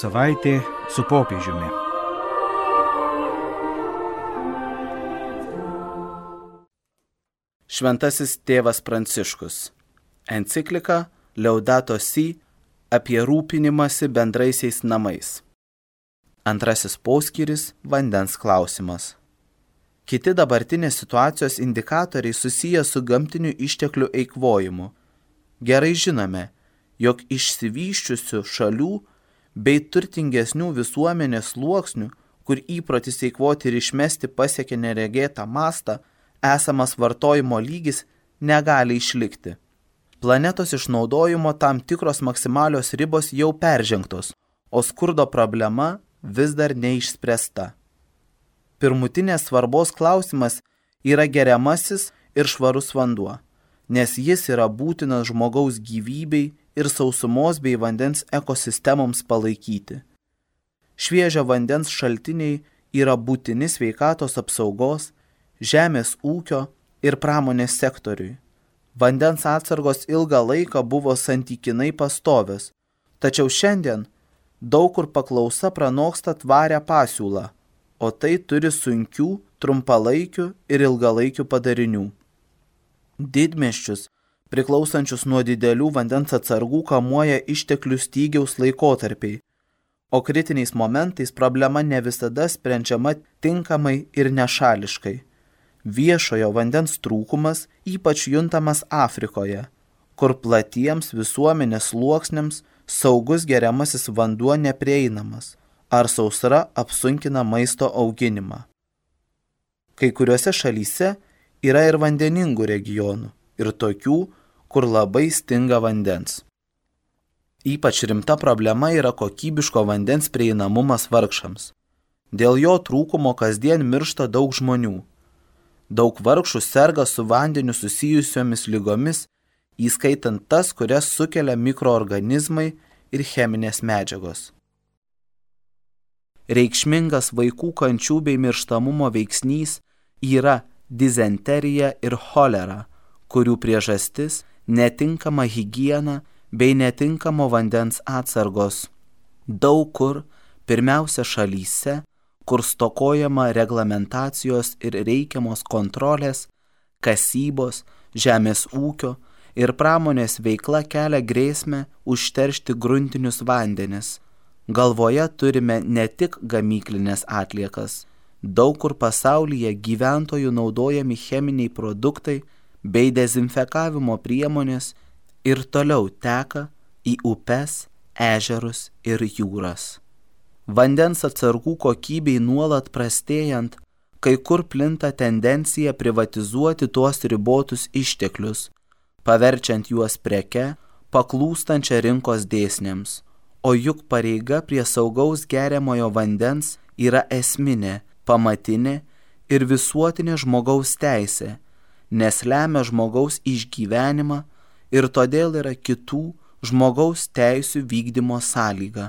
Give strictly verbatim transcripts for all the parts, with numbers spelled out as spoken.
Savaitė su popiežiumi. Šventasis tėvas Pranciškus. Enciklika Laudato Si apie rūpinimąsi bendraisiais namais. Antrasis poskyris – vandens klausimas. Kiti dabartinės situacijos indikatoriai susiję su gamtinių išteklių eikvojimu. Gerai žinome, jog išsivysčiusių šalių bei turtingesnių visuomenės sluoksnių, kur įprotis eikvoti ir išmesti pasiekia neregėtą mastą, esamas vartojimo lygis negali išlikti. Planetos išnaudojimo tam tikros maksimalios ribos jau peržengtos, o skurdo problema vis dar neišspręsta. Pirmutinės svarbos klausimas yra geriamasis ir švarus vanduo, nes jis yra būtinas žmogaus gyvybei ir sausumos bei vandens ekosistemoms palaikyti. Šviežio vandens šaltiniai yra būtini sveikatos apsaugos, žemės ūkio ir pramonės sektoriui. Vandens atsargos ilgą laiką buvo santykinai pastovios, tačiau šiandien daug kur paklausa pranoksta tvarią pasiūlą, o tai turi sunkių, trumpalaikių ir ilgalaikių padarinių. Didmiesčius, priklausančius nuo didelių vandens atsargų, kamuoja išteklių stygiaus laikotarpiai, o kritiniais momentais problema ne visada sprendžiama tinkamai ir nešališkai. Viešojo vandens trūkumas ypač juntamas Afrikoje, kur platiems visuomenės sluoksniams saugus geriamasis vanduo neprieinamas, ar sausra apsunkina maisto auginimą. Kai kuriuose šalyse yra ir vandeningų regionų, ir tokių, kur labai stinga vandens. Ypač rimta problema yra kokybiško vandens prieinamumas vargšams. Dėl jo trūkumo kasdien miršta daug žmonių. Daug vargšų serga su vandeniu susijusiomis ligomis, įskaitant tas, kurias sukelia mikroorganizmai ir cheminės medžiagos. Reikšmingas vaikų kančių bei mirštamumo veiksnys yra dizenterija ir cholera, kurių priežastis netinkama higiena bei netinkamo vandens atsargos. Daug kur, pirmiausia šalyse, kur stokojama reglamentacijos ir reikiamos kontrolės, kasybos, žemės ūkio ir pramonės veikla kelia grėsmę užteršti gruntinius vandenis. Galvoje turime ne tik gamyklinės atliekas. Daug kur pasaulyje gyventojų naudojami cheminiai produktai bei dezinfekavimo priemonės ir toliau teka į upes, ežerus ir jūras. Vandens atsargų kokybei nuolat prastėjant, kai kur plinta tendencija privatizuoti tuos ribotus išteklius, paverčiant juos preke, paklūstančią rinkos dėsniams. O juk pareiga prie saugaus geriamojo vandens yra esminė, pamatinė ir visuotinė žmogaus teisė, nes lemia žmogaus išgyvenimą ir todėl yra kitų žmogaus teisių vykdymo sąlyga.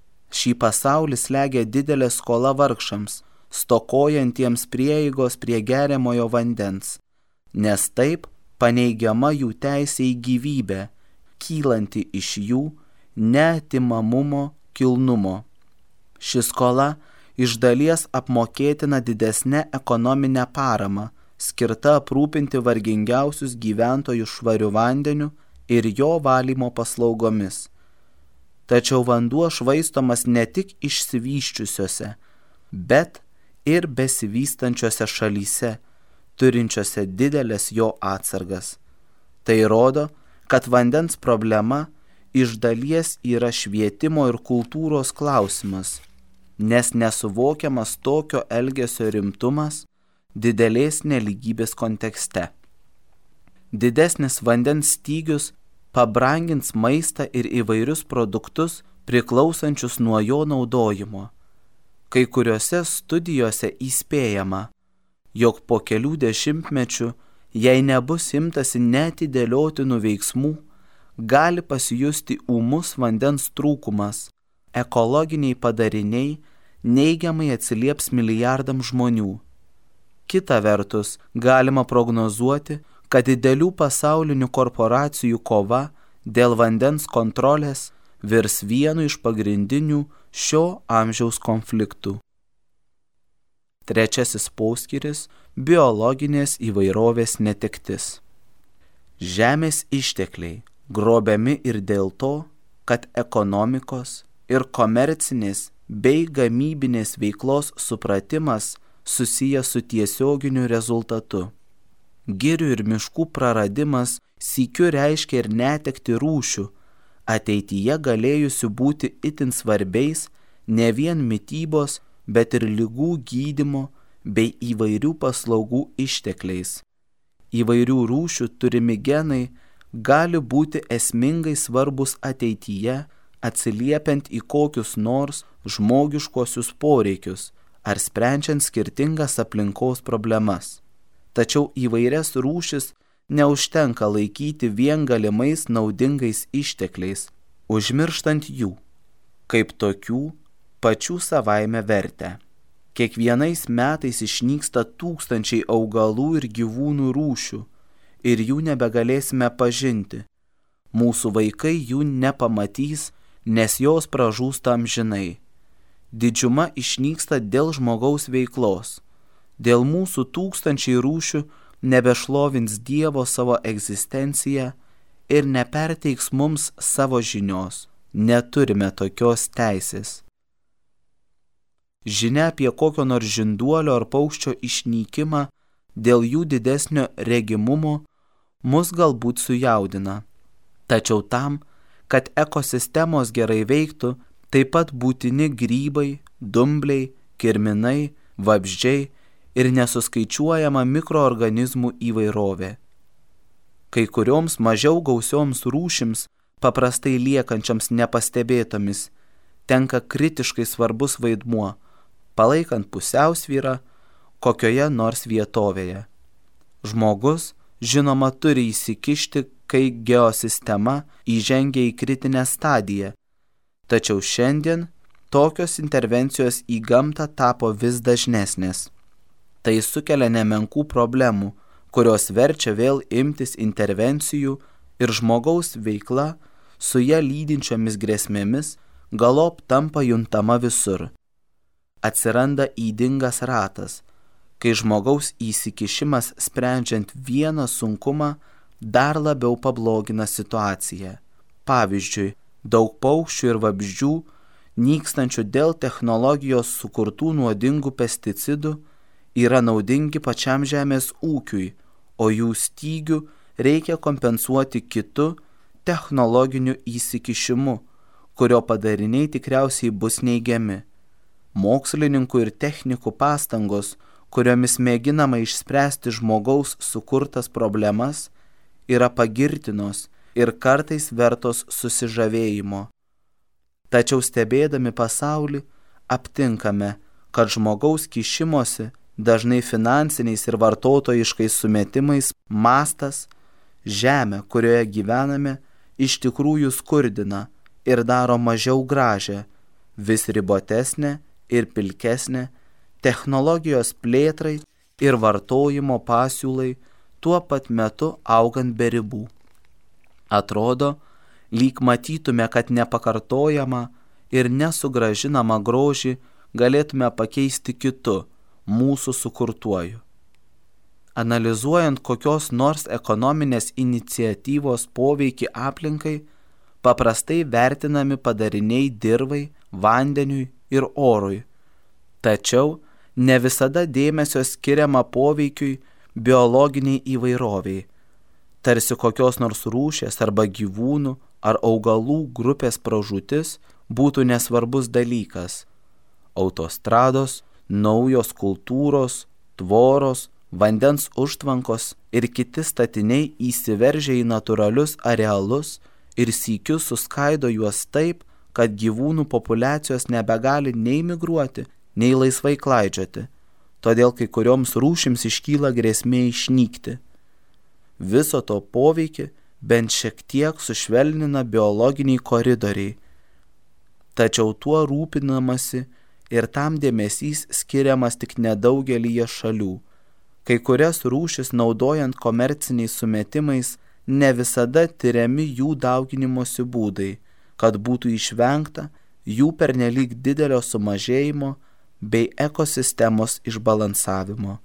Šį pasaulį slegia didelė skola vargšams, stokojantiems prieigos prie geriamojo vandens, nes taip paneigiama jų teisė į gyvybę, kylanti iš jų neatimamumo kilnumo. Ši skola iš dalies apmokėtina didesnę ekonominę paramą, skirta aprūpinti vargingiausius gyventojus švariu vandeniu ir jo valymo paslaugomis. Tačiau vanduo švaistomas ne tik išsivysčiusiose, bet ir besivystančiose šalyse, turinčiose didelės jo atsargas. Tai rodo, kad vandens problema iš dalies yra švietimo ir kultūros klausimas, nes nesuvokiamas tokio elgesio rimtumas didelės nelygybės kontekste. Didesnis vandens stygius pabrangins maistą ir įvairius produktus priklausančius nuo jo naudojimo. Kai kuriuose studijose įspėjama, jog po kelių dešimtmečių, jei nebus imtasi neatidėliotinų veiksmų, gali pasijusti ūmus vandens trūkumas, ekologiniai padariniai neigiamai atsilieps milijardams žmonių. Kita vertus, galima prognozuoti, kad didelių pasaulinių korporacijų kova dėl vandens kontrolės virs vienu iš pagrindinių šio amžiaus konfliktų. Trečiasis poskyris – biologinės įvairovės netektis. Žemės ištekliai grobiami ir dėl to, kad ekonomikos ir komercinės bei gamybinės veiklos supratimas susijęs su tiesioginiu rezultatu. Girių ir miškų praradimas sykiu reiškia ir netekti rūšių, ateityje galėjusių būti itin svarbiais ne vien mitybos, bet ir ligų gydymo bei įvairių paslaugų ištekliais. Įvairių rūšių turimi genai gali būti esmingai svarbus ateityje, atsiliepiant į kokius nors žmogiškuosius poreikius ar sprendžiant skirtingas aplinkos problemas. Tačiau įvairias rūšis neužtenka laikyti vien galimais naudingais ištekliais, užmirštant jų, kaip tokių pačių savaime vertę. Kiekvienais metais išnyksta tūkstančiai augalų ir gyvūnų rūšių ir jų nebegalėsime pažinti. Mūsų vaikai jų nepamatys, nes jos pražūsta amžinai. Didžiuma išnyksta dėl žmogaus veiklos. Dėl mūsų tūkstančiai rūšių nebešlovins Dievo savo egzistenciją ir neperteiks mums savo žinios. Neturime tokios teisės. Žinia apie kokio nors žinduolio ar paukščio išnykimą dėl jų didesnio regimumo mus galbūt sujaudina. Tačiau tam, kad ekosistemos gerai veiktų, taip pat būtini grybai, dumbliai, kirminai, vabzdžiai ir nesuskaičiuojama mikroorganizmų įvairovė. Kai kurioms mažiau gausioms rūšims, paprastai liekančiams nepastebėtomis, tenka kritiškai svarbus vaidmuo, palaikant pusiausvyrą kokioje nors vietovėje. Žmogus, žinoma, turi įsikišti, kai geosistema įžengia į kritinę stadiją, tačiau šiandien tokios intervencijos į gamtą tapo vis dažnesnės. Tai sukelia nemenkų problemų, kurios verčia vėl imtis intervencijų ir žmogaus veikla su ją lydinčiomis grėsmėmis galop tampa juntama visur. Atsiranda ydingas ratas, kai žmogaus įsikišimas sprendžiant vieną sunkumą dar labiau pablogina situaciją. Pavyzdžiui, daug paukščių ir vabzdžių, nykstančių dėl technologijos sukurtų nuodingų pesticidų, yra naudingi pačiam žemės ūkiui, o jų stygių reikia kompensuoti kitu technologiniu įsikišimu, kurio padariniai tikriausiai bus neigiami. Mokslininkų ir technikų pastangos, kuriomis mėginama išspręsti žmogaus sukurtas problemas, yra pagirtinos ir kartais vertos susižavėjimo. Tačiau stebėdami pasaulį, aptinkame, kad žmogaus kišimosi, dažnai finansiniais ir vartotojiškais sumetimais, mastas, žemę, kurioje gyvename, iš tikrųjų skurdina ir daro mažiau gražią, vis ribotesnę ir pilkesnė, technologijos plėtrai ir vartojimo pasiūlai tuo pat metu augant be ribų. Atrodo, lyg matytume, kad nepakartojamą ir nesugrąžinamą grožį galėtume pakeisti kitu, mūsų sukurtuoju. Analizuojant kokios nors ekonominės iniciatyvos poveikį aplinkai, paprastai vertinami padariniai dirvai, vandeniui ir orui. Tačiau ne visada dėmesio skiriama poveikiui biologiniai įvairoviai, tarsi kokios nors rūšies arba gyvūnų ar augalų grupės pražūtis būtų nesvarbus dalykas. Autostrados, naujos kultūros, tvoros, vandens užtvankos ir kiti statiniai įsiveržia į natūralius arealus ir sykiu suskaido juos taip, kad gyvūnų populiacijos nebegali nei migruoti, nei laisvai klaidžioti, todėl kai kurioms rūšims iškyla grėsmė išnykti. Viso to poveikį bent šiek tiek sušvelnina biologiniai koridoriai, tačiau tuo rūpinamasi ir tam dėmesys skiriamas tik nedaugelyje šalių. Kai kurias rūšis naudojant komerciniais sumetimais ne visada tyriami jų dauginimosi būdai, kad būtų išvengta jų pernelyg didelio sumažėjimo bei ekosistemos išbalansavimo.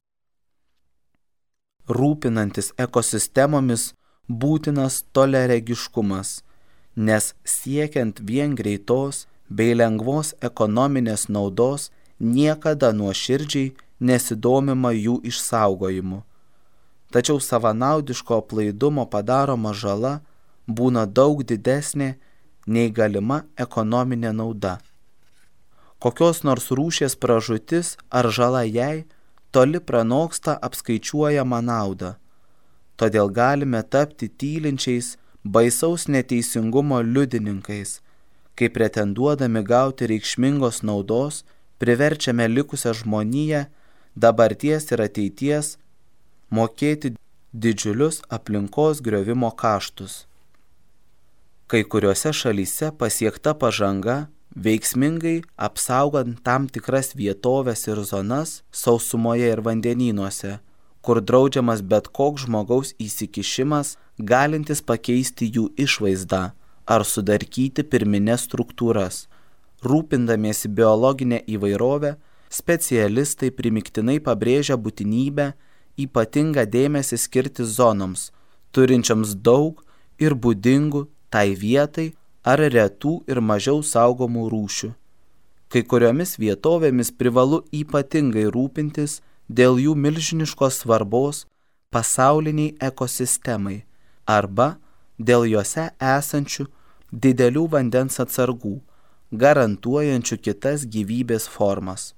Rūpinantis ekosistemomis būtinas toliaregiškumas, nes siekiant vien greitos bei lengvos ekonominės naudos niekada nuoširdžiai nesidomima jų išsaugojimu. Tačiau savanaudiško aplaidumo padaroma žala būna daug didesnė nei galima ekonominė nauda. Kokios nors rūšies pražūtis ar žala jai toli pranoksta apskaičiuojamą naudą. Todėl galime tapti tylinčiais baisaus neteisingumo liudininkais, kai pretenduodami gauti reikšmingos naudos priverčiame likusią žmoniją dabarties ir ateities mokėti didžiulius aplinkos griovimo kaštus. Kai kuriuose šalyse pasiekta pažanga, veiksmingai apsaugant tam tikras vietoves ir zonas sausumoje ir vandenynuose, kur draudžiamas bet koks žmogaus įsikišimas, galintis pakeisti jų išvaizdą ar sudarkyti pirminės struktūras. Rūpindamiesi biologinę įvairovę, specialistai primiktinai pabrėžia būtinybę ypatingą dėmesį skirti zonoms, turinčiams daug ir būdingų tai vietai ar retų ir mažiau saugomų rūšių. Kai kuriomis vietovėmis privalu ypatingai rūpintis dėl jų milžiniškos svarbos pasauliniai ekosistemai arba dėl juose esančių didelių vandens atsargų, garantuojančių kitas gyvybės formas.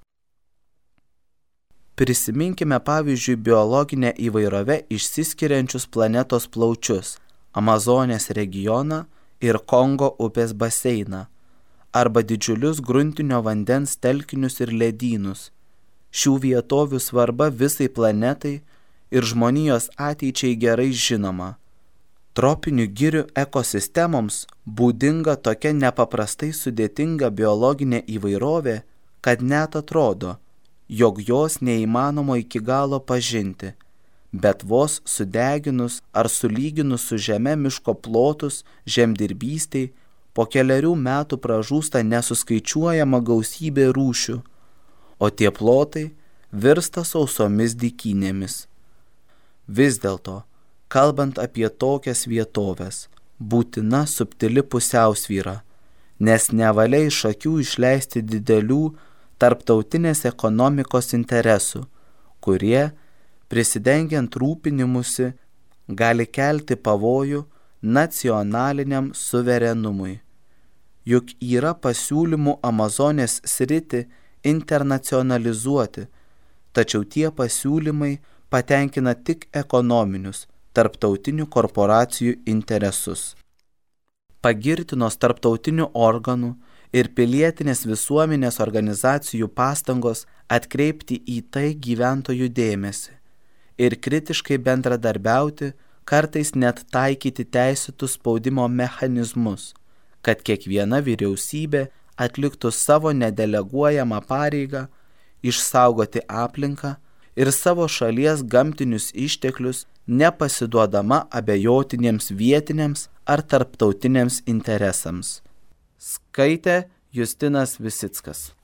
Prisiminkime pavyzdžiui biologinę įvairovę išsiskiriančius planetos plaučius, Amazonės regioną ir Kongo upės baseiną, arba didžiulius gruntinio vandens telkinius ir ledynus. Šių vietovių svarba visai planetai ir žmonijos ateičiai gerai žinoma. Tropinių girių ekosistemoms būdinga tokia nepaprastai sudėtinga biologinė įvairovė, kad net atrodo, jog jos neįmanoma iki galo pažinti, bet vos sudeginus ar sulyginus su žeme miško plotus žemdirbystei, po keliarių metų pražūsta nesuskaičiuojama gausybė rūšių, o tie plotai virsta sausomis dykynėmis. Vis dėlto, kalbant apie tokias vietovės, būtina subtili pusiausvyra, nes nevalia iš akių išleisti didelių tarptautinės ekonomikos interesų, kurie, prisidengiant rūpinimusi, gali kelti pavojų nacionaliniam suverenumui. Juk yra pasiūlymų Amazonės sritį internacionalizuoti, tačiau tie pasiūlymai patenkina tik ekonominius, tarptautinių korporacijų interesus. Pagirtinos tarptautinių organų ir pilietinės visuomenės organizacijų pastangos atkreipti į tai gyventojų dėmesį ir kritiškai bendradarbiauti, kartais net taikyti teisėtus spaudimo mechanizmus, kad kiekviena vyriausybė atliktų savo nedeleguojamą pareigą išsaugoti aplinką ir savo šalies gamtinius išteklius, nepasiduodama abejotiniems vietiniams ar tarptautiniams interesams. Skaitė Justinas Visickas.